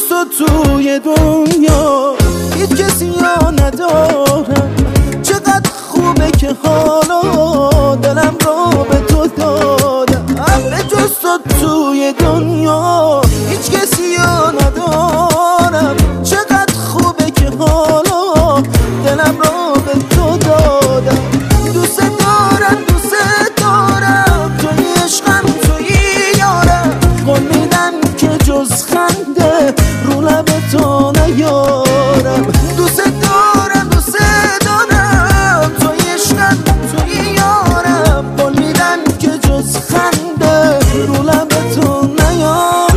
جز تو توی دنیا هیچ کسی یا ندارم. چقدر خوبه که حالا دلم رو به تو دادم. به جز تو توی دنیا هیچ کسی یا ندارم. چقدر خوبه که حالا دلم رو به تو دادم. دوست دارم توی عشقم توی یارم. قول میدم که جز خنده رو لب تو نیارم. دوست دارم توی عشقم توی یارم. قول میدم که جز خنده رو لب تو نیارم.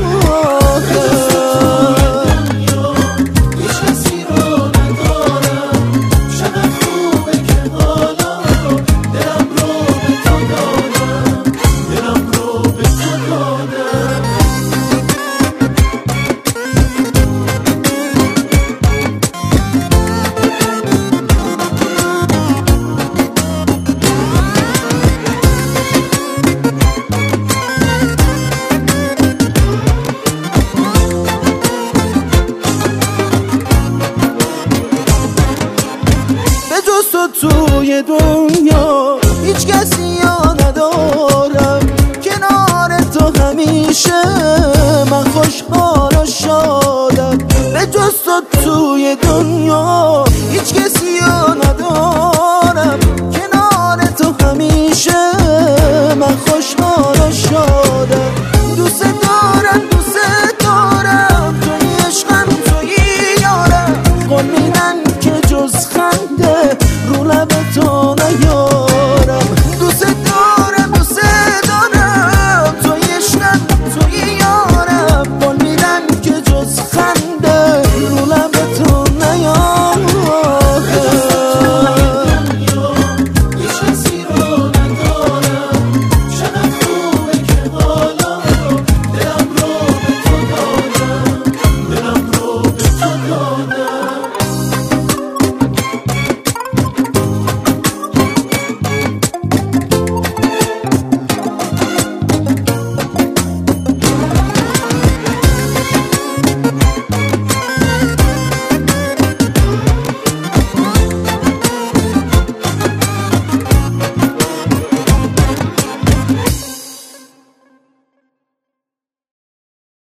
توی دنیا هیچ کسی یا ندارم. کنار تو همیشه من خوشحال و شادم. به جز تو توی دنیا هیچ کسی یا